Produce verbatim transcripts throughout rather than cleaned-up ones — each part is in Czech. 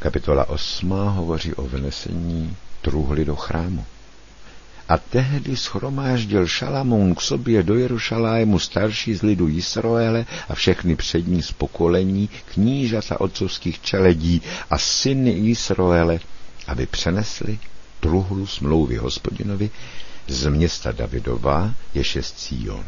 Kapitola osmá hovoří o vnesení truhly do chrámu. A tehdy shromáždil Šalamoun k sobě do Jerušalému starší z lidu Jisroele a všechny přední z pokolení, knížata otcovských čeledí a syny Jisroele, aby přenesli truhlu smlouvy Hospodinovi z města Davidova, jež je Sion.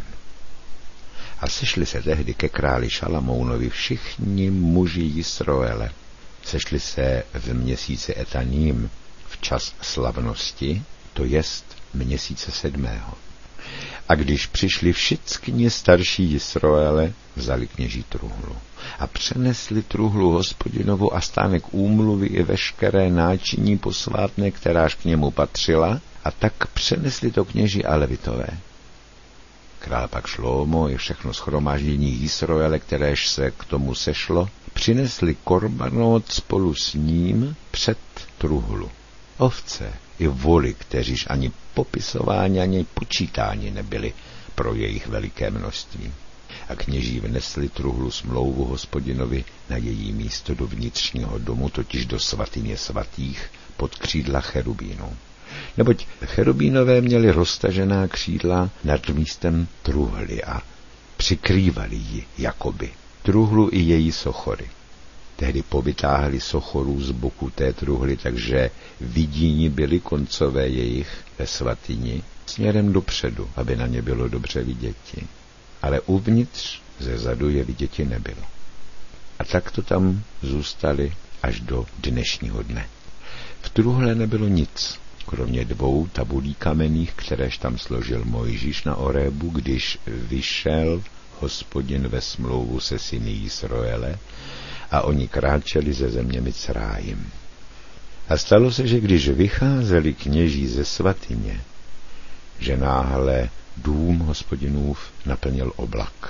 A sešli se tehdy ke králi Šalamounovi všichni muži Jisroele. Sešli se v měsíci Etaním v čas slavnosti, to jest měsíce sedmého. A když přišli všichni starší Jisroele, vzali kněží truhlu a přenesli truhlu Hospodinovu a stánek úmluvy i veškeré náčiní posvátné, kteráž k němu patřila, a tak přenesli to kněži a levitové. Král pak Šlómo i všechno shromáždění Jisroele, kteréž se k tomu sešlo, přinesli korbanot spolu s ním před truhlu. Ovce i voly, kteříž ani popisováni, ani počítáni nebyli pro jejich veliké množství. A kněží vnesli truhlu smlouvu Hospodinovi na její místo do vnitřního domu, totiž do svatyně svatých pod křídla cherubínů. Neboť cherubínové měli roztažená křídla nad místem truhly a přikrývali ji jakoby truhlu i její sochory. Tehdy povytáhli sochoru z boku té truhly, takže vidíni byly koncové jejich ve svatyni směrem dopředu, aby na ně bylo dobře viděti. Ale uvnitř ze zadu je viděti nebylo. A tak to tam zůstali až do dnešního dne. V truhle nebylo nic, kromě dvou tabulí kamenných, kteréž tam složil Mojžíš na Orébu, když vyšel Hospodin ve smlouvu se syny Jisroele, a oni kráčeli ze země Micrájim. A stalo se, že když vycházeli kněží ze svatyně, že náhle dům Hospodinův naplnil oblak.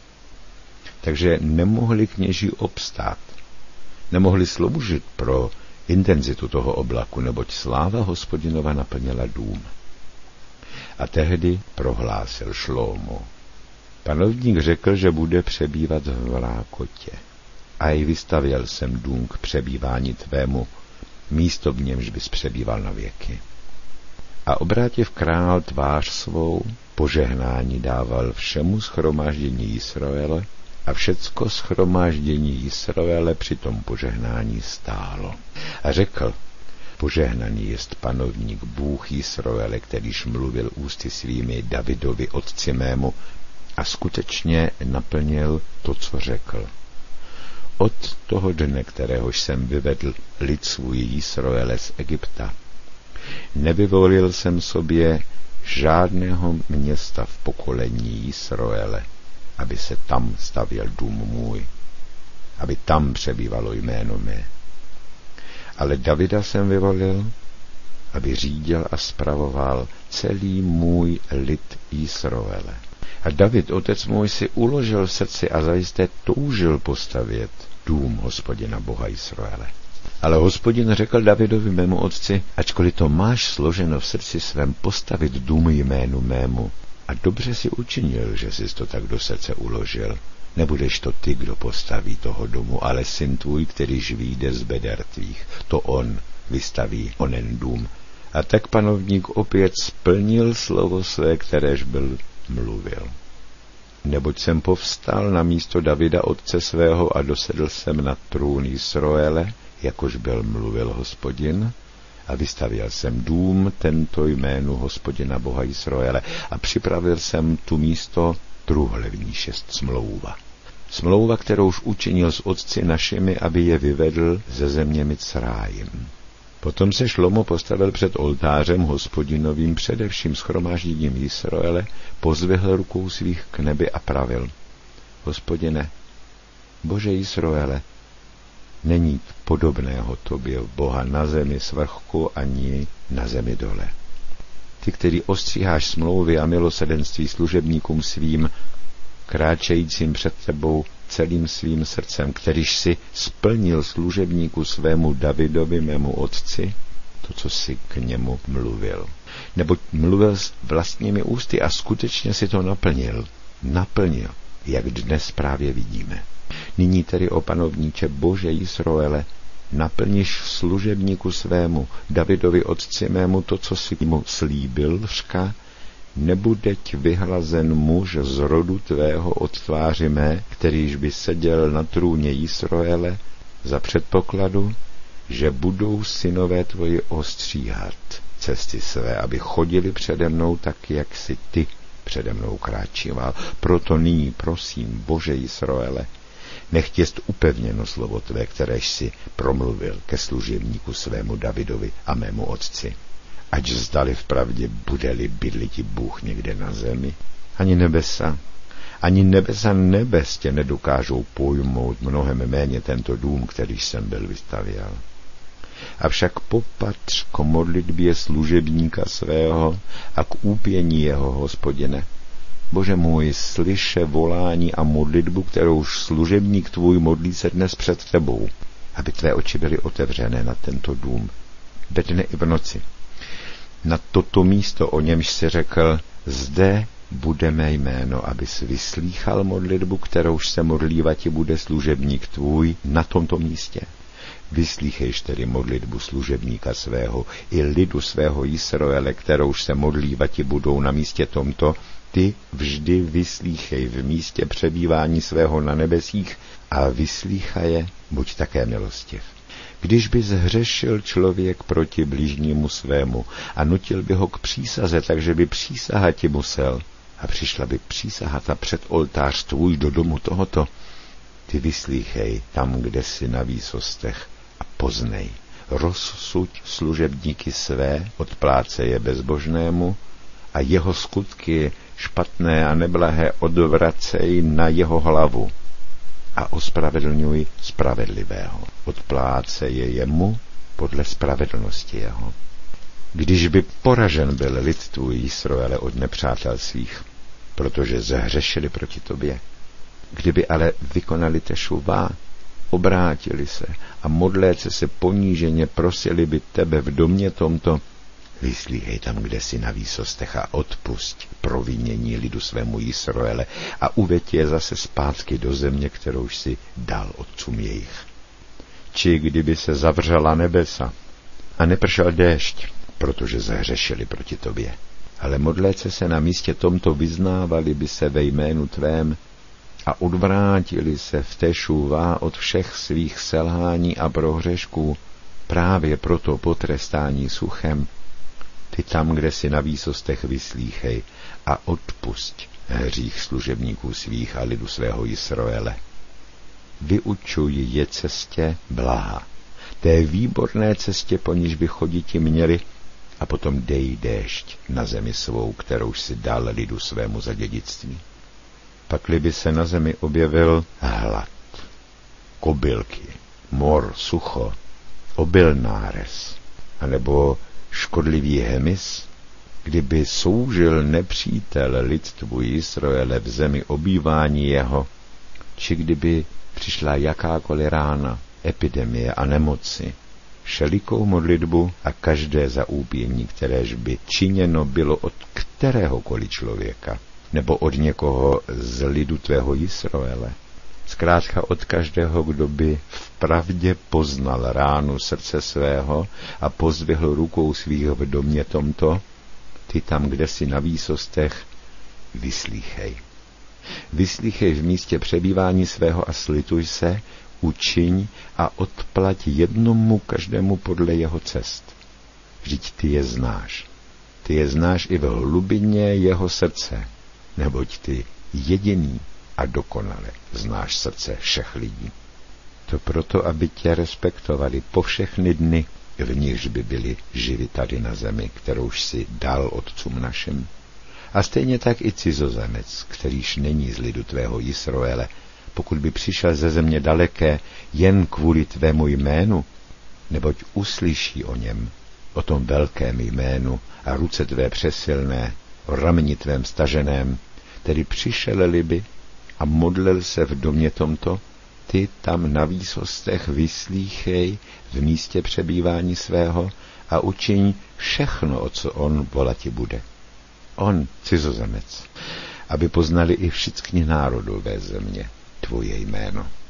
Takže nemohli kněží obstát, nemohli sloužit pro intenzitu toho oblaku, neboť sláva Hospodinova naplnila dům. A tehdy prohlásil Šlómo: Panovník řekl, že bude přebývat v Rákotě. A i vystavěl jsem dům k přebývání tvému, místo v němž bys přebýval na věky. A obrátiv král tvář svou, požehnání dával všemu shromáždění Jisroele a všecko shromáždění Jisroele při tom požehnání stálo. A řekl: Požehnaný jest panovník Bůh Jisroele, kterýž mluvil ústy svými Davidovi otci mému a skutečně naplnil to, co řekl. Od toho dne, kteréhož jsem vyvedl lid svůj Jisroele z Egypta, nevyvolil jsem sobě žádného města v pokolení Jisroele, aby se tam stavěl dům můj, aby tam přebývalo jméno mé. Ale Davida jsem vyvolil, aby řídil a spravoval celý můj lid Jisroele. A David, otec můj, si uložil v srdci a zajisté toužil postavět dům Hospodina Boha Jisroele. Ale Hospodin řekl Davidovi mému otci: ačkoliv to máš složeno v srdci svém postavit dům jménu mému, a dobře si učinil, že jsi to tak do srdce uložil, nebudeš to ty, kdo postaví toho domu, ale syn tvůj, kterýž vyjde z beder tvých, to on vystaví onen dům. A tak panovník opět splnil slovo své, kteréž byl mluvil. Neboť jsem povstal na místo Davida otce svého a dosedl jsem na trůn Jisroele, jakož byl mluvil Hospodin, a vystavěl jsem dům tento jménu Hospodina Boha Jisroele a připravil jsem tu místo truhle, v níž jest smlouva. Smlouva, kterou už učinil s otci našimi, aby je vyvedl ze země Micrájim. Potom se Šlomo postavil před oltářem Hospodinovým především shromážděním Jisroele, pozvihl rukou svých k nebi a pravil: Hospodine, Bože Jisroele, není podobného tobě Boha na zemi svrchu ani na zemi dole. Ty, který ostříháš smlouvy a milosrdenství služebníkům svým, kráčejícím před tebou celým svým srdcem, kterýž si splnil služebníku svému Davidovi, mému otci, to, co si k němu mluvil. Neboť mluvil s vlastními ústy a skutečně si to naplnil. Naplnil, jak dnes právě vidíme. Nyní tedy, o panovníče Bože Jisroele, naplníš služebníku svému, Davidovi otci mému, to, co si mu slíbil, řka, nebudeť vyhlazen muž z rodu tvého od tváři mé, kterýž by seděl na trůně Jisroele, za předpokladu, že budou synové tvoji ostříhat cesty své, aby chodili přede mnou tak, jak si ty přede mnou kráčíval. Proto nyní prosím, Bože Jisroele, nech jest upevněno slovo tvé, kteréž si promluvil ke služebníku svému Davidovi a mému otci. Ať zdali v pravdě bude-li bydliti Bůh někde na zemi. Ani nebesa, ani nebesa nebes tě nedokážou pojmout, mnohem méně tento dům, který jsem byl vystavěl. Avšak popatř k modlitbě služebníka svého a k úpění jeho, Hospodine. Bože můj, slyše volání a modlitbu, kterouž služebník tvůj modlí se dnes před tebou, aby tvé oči byly otevřené na tento dům, ve dne i v noci. Na toto místo, o němž si řekl, zde bude mé jméno, abys vyslýchal modlitbu, kterouž se modlívati bude služebník tvůj na tomto místě. Vyslýchejš tedy modlitbu služebníka svého i lidu svého Jisroele, kterouž se modlívati budou na místě tomto, ty vždy vyslýchej v místě přebývání svého na nebesích a vyslýchaje, buď také milostiv. Když by zhřešil člověk proti bližnímu svému a nutil by ho k přísaze, takže by přísahati musel, a přišla by přísahata před oltář tvůj do domu tohoto, ty vyslýchej tam, kde si na výsostech, a poznej, rozsuď služebníky své, odpláce je bezbožnému a jeho skutky špatné a neblahé odvracej na jeho hlavu a ospravedlňuj spravedlivého. Odpláce je jemu podle spravedlnosti jeho. Když by poražen byl lid tvůj Jisroele od nepřátel svých, protože zahřešili proti tobě, kdyby ale vykonali tešuvá, obrátili se a modléce se poníženě prosili by tebe v domě tomto, vyslíhej tam, kde si na výsostech a odpusť provinění lidu svému Jisroele a uveď je zase zpátky do země, kterouž si dal otcům jejich. Či kdyby se zavřela nebesa a nepršel déšť, protože zahřešili proti tobě, ale modléce se na místě tomto vyznávali by se ve jménu tvém a odvrátili se v tešuvá od všech svých selhání a prohřešků, právě proto potrestání suchem, ty tam, kde si na výsostech vyslíchej a odpusť hřích služebníků svých a lidu svého Jisroele. Vyučuj je cestě blaha, té výborné cestě, po níž by choditi měli, a potom dej déšť na zemi svou, kterouž si dal lidu svému za dědictví. Pakli by se na zemi objevil hlad, kobylky, mor, sucho, obilnárez, anebo škodlivý hemis, kdyby soužil nepřítel lid tvůj Jisroele v zemi obývání jeho, či kdyby přišla jakákoliv rána, epidemie a nemoci, všelikou modlitbu a každé zaúpění, kteréž by činěno bylo od kteréhokoliv člověka, nebo od někoho z lidu tvého Jisroele, zkrátka od každého, kdo by v pravdě poznal ránu srdce svého a pozdvihl rukou svých v domě tomto, ty tam, kde si na výsostech, vyslíchej. Vyslíchej v místě přebývání svého a slituj se, učiň a odplať jednomu každému podle jeho cest. Vždyť ty je znáš. Ty je znáš i v hlubině jeho srdce, neboť ty jediný a dokonale znáš srdce všech lidí. To proto, aby tě respektovali po všechny dny, v nichž by byli živi tady na zemi, kterouž si dal otcům našim. A stejně tak i cizozemec, kterýž není z lidu tvého Jisroele, pokud by přišel ze země daleké jen kvůli tvému jménu, neboť uslyší o něm, o tom velkém jménu a ruce tvé přesilné, o rameni tvém staženém, tedy přišel-li by a modlil se v domě tomto, ty tam na výsostech vyslíchej v místě přebývání svého a učiň všechno, o co on volati bude. On, cizozemec, aby poznali i všichni národové země tvoje jméno.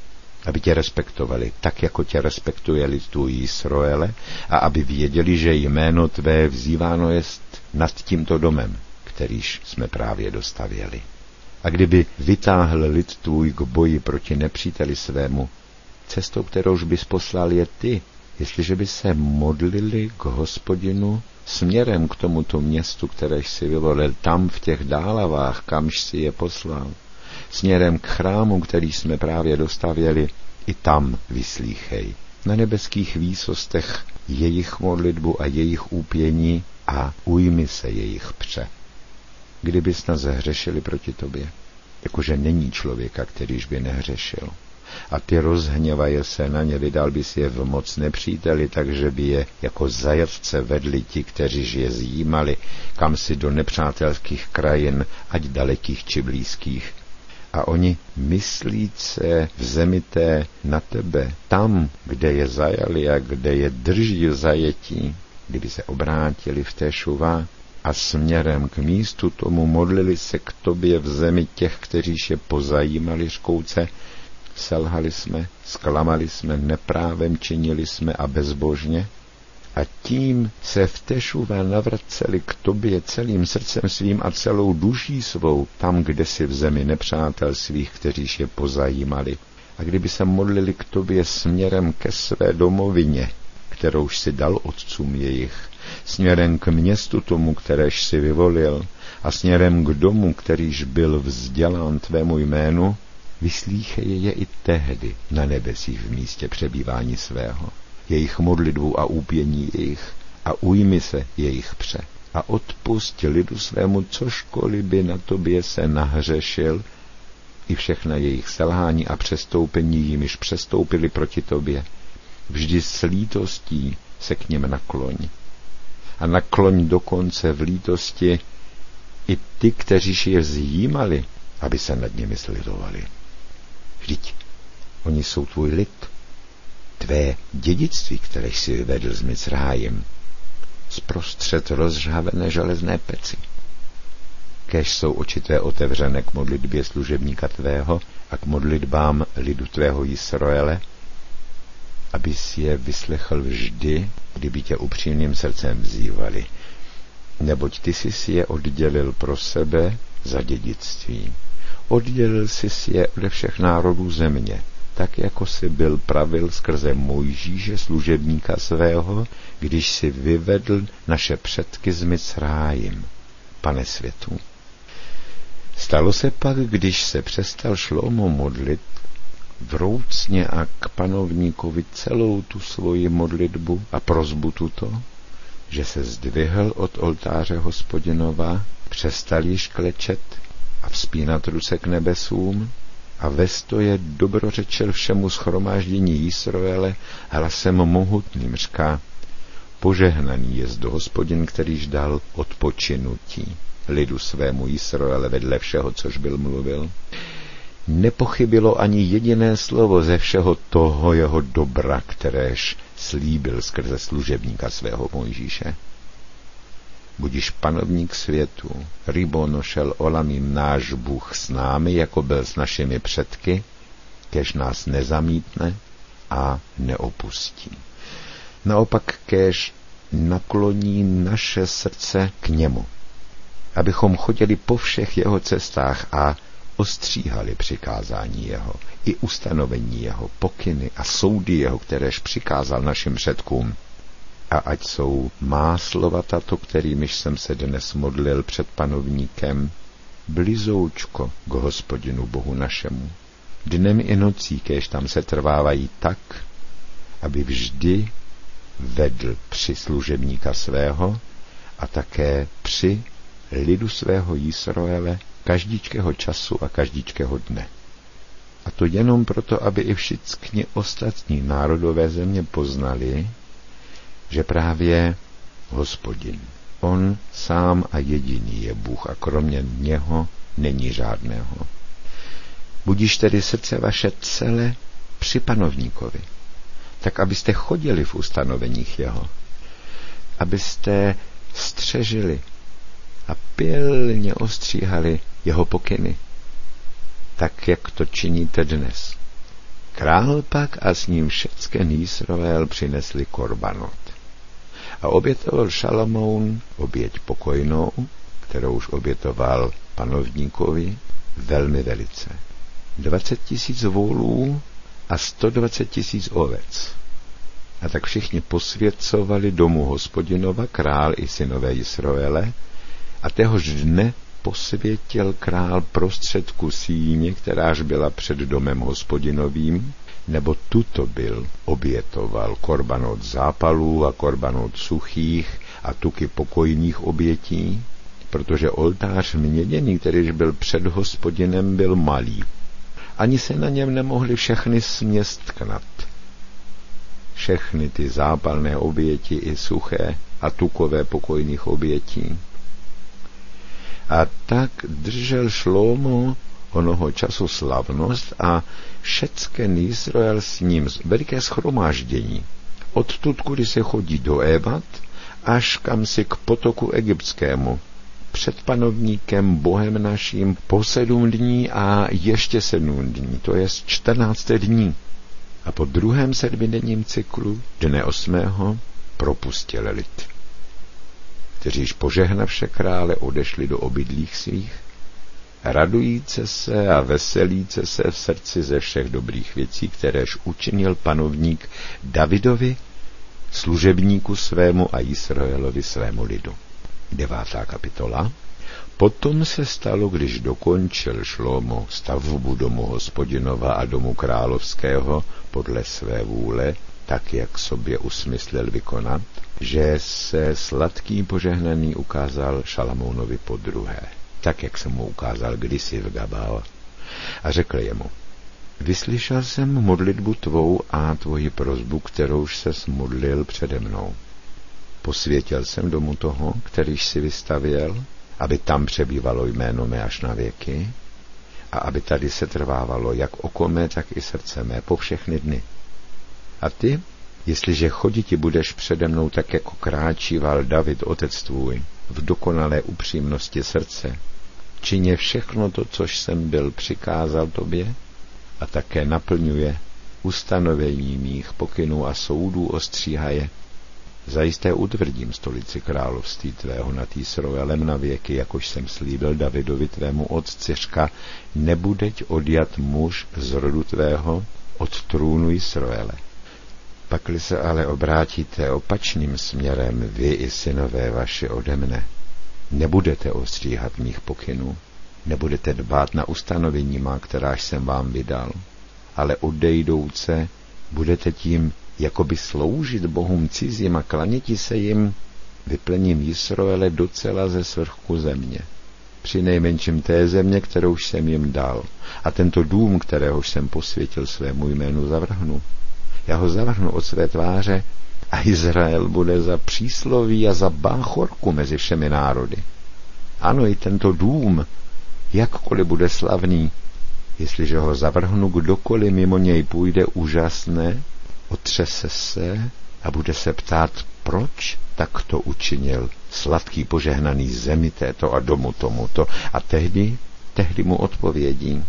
aby tě respektovali, tak jako tě respektuje lid tvůj Jisroele, a aby věděli, že jméno tvé vzýváno jest nad tímto domem, kterýž jsme právě dostavěli. A kdyby vytáhl lid tvůj k boji proti nepříteli svému, cestou, kterouž bys poslal je ty, jestliže by se modlili k Hospodinu směrem k tomuto městu, kteréž si vyvolil tam v těch dálavách, kamž si je poslal, směrem k chrámu, který jsme právě dostavěli, i tam vyslýchej. Na nebeských výsostech jejich modlitbu a jejich úpění a ujmi se jejich pře. Kdyby snad zahřešili proti tobě, jakože není člověka, kterýž by nehřešil, a ty rozhněvaje se na ně, vydal bys je v moc nepříteli, takže by je jako zajatce vedli ti, kteříž je zjímali, kam si do nepřátelských krajin, ať dalekých či blízkých. A oni, myslíce v zemi té na tebe, tam, kde je zajali a kde je drží v zajetí, kdyby se obrátili v té šuva a směrem k místu tomu modlili se k tobě v zemi těch, kteříž je pozajímali škouce, selhali jsme, zklamali jsme, neprávem činili jsme a bezbožně, a tím se v tešuvé navraceli k tobě celým srdcem svým a celou duší svou, tam, kde si v zemi nepřátel svých, kteříž je pozajímali. A kdyby se modlili k tobě směrem ke své domovině, kterouž si dal otcům jejich, směrem k městu tomu, kteréž si vyvolil, a směrem k domu, kterýž byl vzdělán tvému jménu, vyslýchej je i tehdy na nebesích v místě přebývání svého, jejich modlitbu a úpění jejich, a ujmi se jejich pře. A odpusť lidu svému, cožkoliv by na tobě se nahřešil, i všechna jejich selhání a přestoupení, jimiž přestoupili proti tobě. Vždy s lítostí se k něm nakloň. A nakloň dokonce v lítosti i ty, kteříž je zjímali, aby se nad nimi slitovali. Vždyť oni jsou tvůj lid, tvé dědictví, které jsi vyvedl z Micrájem, zprostřed rozžhavené železné peci. Kéž jsou oči tvé otevřené k modlitbě služebníka tvého a k modlitbám lidu tvého Jisroele, abys je vyslechl vždy, kdyby tě upřímným srdcem vzývali. Neboť ty jsi si je oddělil pro sebe za dědictví. Oddělil jsi je ode všech národů země, tak jako si byl pravil skrze Mojžíše, služebníka svého, když si vyvedl naše předky z Micrájim, Pane světů. Stalo se pak, když se přestal Šlomo modlit vroucně a k panovníkovi celou tu svoji modlitbu a prosbu tuto, že se zdvihl od oltáře Hospodinova, přestal již klečet a vzpínat ruce k nebesům a ve stoje dobrořečil všemu shromáždění Jisroele hlasem mohutným říká: požehnaný jest do Hospodin, kterýž dal odpočinutí lidu svému Jisroele vedle všeho, což byl mluvil. Nepochybilo ani jediné slovo ze všeho toho jeho dobra, kteréž slíbil skrze služebníka svého Mojžíše. Budiš panovník světu, Ribonošel Olamim, náš Bůh s námi, jako byl s našimi předky, kéž nás nezamítne a neopustí. Naopak kéž nakloní naše srdce k němu, abychom chodili po všech jeho cestách a ostříhali přikázání jeho, i ustanovení jeho, pokyny a soudy jeho, kteréž přikázal našim předkům. A ať jsou má slova tato, kterýmiž jsem se dnes modlil před panovníkem, blizoučko k Hospodinu Bohu našemu, dnem i nocí, kéž tam se trvávají tak, aby vždy vedl při služebníka svého a také při lidu svého Jisroele každíčkého času a každíčkého dne. A to jenom proto, aby i všichni ostatní národové země poznali, že právě Hospodin, on sám a jediný je Bůh a kromě něho není žádného. Budiš tedy srdce vaše celé při panovníkovi, tak abyste chodili v ustanoveních jeho, abyste střežili a pilně ostříhali jeho pokyny, tak jak to činíte dnes. Král pak a s ním všecken Jisroel přinesli korbanot. A obětoval Šalamoun oběť pokojnou, kterou už obětoval panovníkovi, velmi velice. Dvacet tisíc volů a sto dvacet tisíc ovec. A tak všichni posvěcovali domu Hospodinova, král i synové Jisroele, a téhož dne posvětil král prostředku síně, kteráž byla před domem Hospodinovým, nebo tuto byl, obětoval korbanot zápalů a korbanot suchých a tuky pokojných obětí, protože oltář měděný, kterýž byl před Hospodinem, byl malý. Ani se na něm nemohli všechny směstknat. Všechny ty zápalné oběti i suché a tukové pokojných obětí. A tak držel Šlomo onoho času slavnost a všecken Jisroel s ním veliké shromáždění. Odtud, kudy se chodí do Ebat, až kam si k potoku egyptskému, před panovníkem Bohem naším po sedm dní a ještě sedm dní, to je čtrnáct dní. A po druhém sedmidenním cyklu, dne osmého, propustil lid, kteříž požehnavše krále odešli do obydlích svých, radujíce se a veselíce se v srdci ze všech dobrých věcí, kteréž učinil panovník Davidovi, služebníku svému a Jisroelovi svému lidu. Devátá kapitola. Potom se stalo, když dokončil Šlomo stavbu domu Hospodinova a domu královského podle své vůle, tak jak sobě usmyslel vykonat, že se sladký požehnaný ukázal Šalamounovi podruhé, tak jak jsem mu ukázal kdysi v Gabál. A řekl jemu: Vyslyšel jsem modlitbu tvou a tvoji prosbu, kterouž ses modlil přede mnou. Posvětil jsem domu toho, kterýž si vystavěl, aby tam přebývalo jméno mé až na věky a aby tady se trvávalo jak oko mé, tak i srdce mé po všechny dny. A ty, jestliže choditi budeš přede mnou tak, jako kráčíval David, otec tvůj, v dokonalé upřímnosti srdce, čině všechno to, což jsem byl přikázal tobě, a také naplňuje ustanovení mých pokynů a soudů ostříhaje, zajisté utvrdím stolici království tvého nad Jisroelem na věky, jakož jsem slíbil Davidovi tvému otci, řka, nebudeť odjat muž z rodu tvého od trůnu Jisroele. Pakli se ale obrátíte opačným směrem vy i synové vaši ode mne, nebudete ostříhat mých pokynů, nebudete dbát na ustanovení má, kteráž jsem vám vydal, ale odejdouce budete tím jakoby sloužit bohům cizím a klaněti se jim, vyplním Jisroele docela ze svrchu země. Při nejmenším té země, kterou jsem jim dal. A tento dům, kteréhož jsem posvětil svému jménu, zavrhnu. Já ho zavrhnu od své tváře a Izrael bude za přísloví a za báchorku mezi všemi národy. Ano, i tento dům, jakkoliv bude slavný, jestliže ho zavrhnu, kdokoliv mimo něj půjde, úžasné, otřese se a bude se ptát, proč tak to učinil sladký požehnaný zemi této a domu tomuto. A tehdy, tehdy mu odpovědí,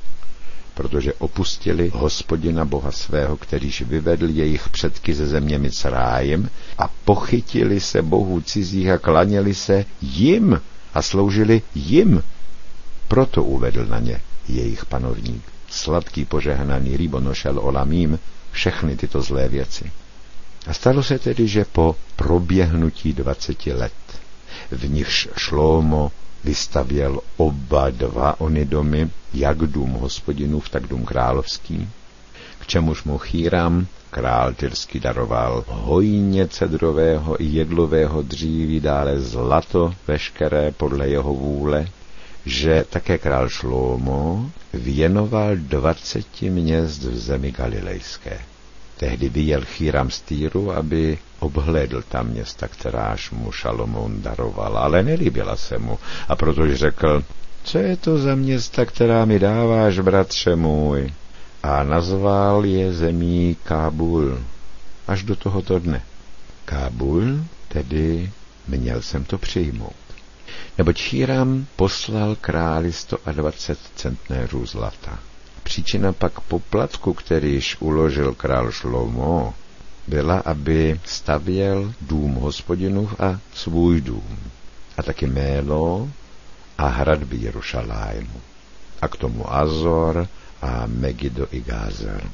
protože opustili Hospodina Boha svého, kterýž vyvedl jejich předky ze země Micrájim, a pochytili se bohů cizích a klaněli se jim a sloužili jim. Proto uvedl na ně jejich panovník, sladký požehnaný Ribonošel Olamím, všechny tyto zlé věci. A stalo se tedy, že po proběhnutí dvaceti let, v nichž Šlomo vystavěl oba dva ony domy, jak dům Hospodinův, tak dům královský, k čemuž mu Chýram, král tyrský, daroval hojně cedrového i jedlového dříví, dále zlato veškeré podle jeho vůle, že také král Šlomo věnoval dvaceti měst v zemi galilejské. Tehdy vyjel Chýram z Týru, aby obhlédl tam města, kteráž mu Šalomoun daroval, ale nelíbila se mu, a protože řekl, co je to za města, která mi dáváš, bratře můj? A nazval je zemí Kábul až do tohoto dne. Kábul, tedy měl jsem to přijmout. Neboť Chýram poslal králi sto dvacet centnérů zlata. Příčina pak poplatku, kterýž uložil král Šlomo, byla, aby stavěl dům Hospodinův a svůj dům, a taky Mélo a hradby Jerušalému, a k tomu Azor a Megido i Gázer.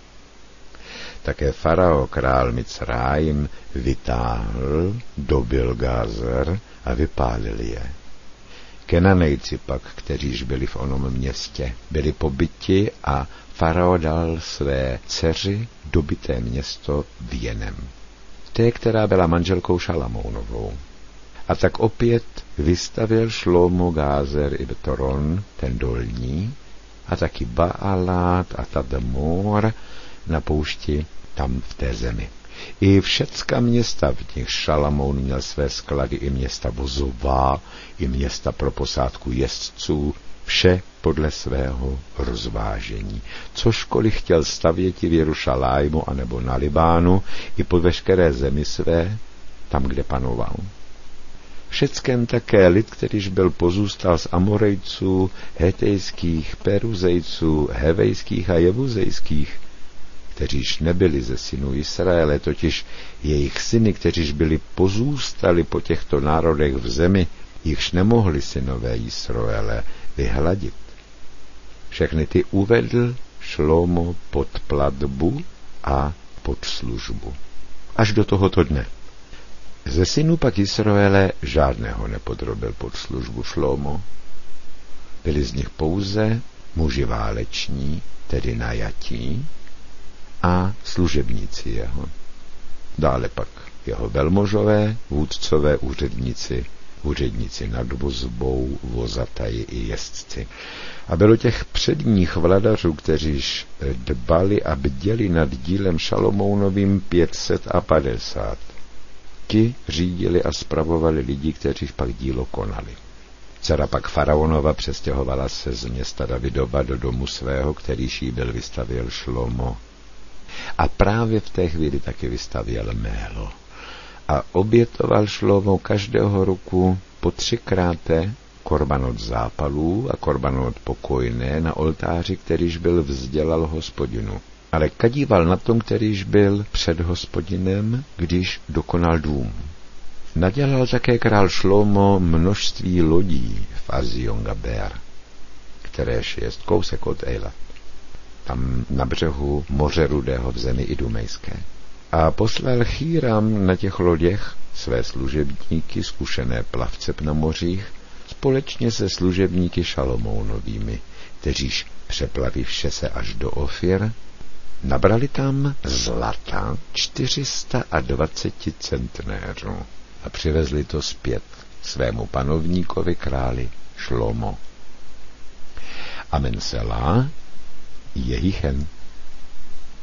Také farao král Micrájim vytáhl, dobil Gázer a vypálil je. Kenanejci pak, kteříž byli v onom městě, byli pobyti a farao dal své dceři dobité město věnem, té, která byla manželkou Šalamounovou. A tak opět vystavil Šlomo Gázer i Betoron, ten dolní, a taky Baalát a Tadmor na poušti tam v té zemi. I všecka města, v nich Šalamoun měl své sklady, i města vozová, i města pro posádku jezdců, vše podle svého rozvážení. Cožkoliv chtěl stavěti v Jerušalému anebo na Libánu, i po veškeré zemi své, tam, kde panoval. Všeckém také lid, kterýž byl pozůstal z Amorejců, Hetejských, Peruzejců, Hevejských a Jebuzejských, kteříž nebyli ze synů Izraele, totiž jejich syny, kteříž byli pozůstali po těchto národech v zemi, jichž nemohli synové Izraele vyhladit. Všechny ty uvedl Šlomo pod platbu a pod službu. Až do tohoto dne. Ze synů pak Izraele žádného nepodrobil pod službu Šlomo. Byli z nich pouze muži váleční, tedy najatí, a služebníci jeho. Dále pak jeho velmožové, vůdcové, úředníci, úředníci nad vozbou, vozataji i jezdci. A bylo těch předních vladařů, kteříž dbali a bděli nad dílem Šalomounovým pět set a padesát. Ti řídili a spravovali lidi, kteří pak dílo konali. Dcera pak faraonova přestěhovala se z města Davidova do domu svého, kterýž jí byl vystavěl Šlomo. A právě v té chvíli taky vystavěl Mélo. A obětoval Šlomo každého roku po třikráte korban od zápalů a korban od pokojné na oltáři, kterýž byl vzdělal Hospodinu. Ale kadíval na tom, kterýž byl před Hospodinem, když dokonal dům. Nadělal také král Šlomo množství lodí v Azion Gaber, kteréž je kousek od Eilat, tam na břehu moře Rudého v zemi Idumejské. A poslal Chýram na těch loděch své služebníky, zkušené plavce na mořích, společně se služebníky Šalomounovými, kteříž přeplaví vše se až do Ofir, nabrali tam zlata čtyři sta dvacet centnéřů a přivezli to zpět svému panovníkovi králi Šlomo. Amen selá Jehichen.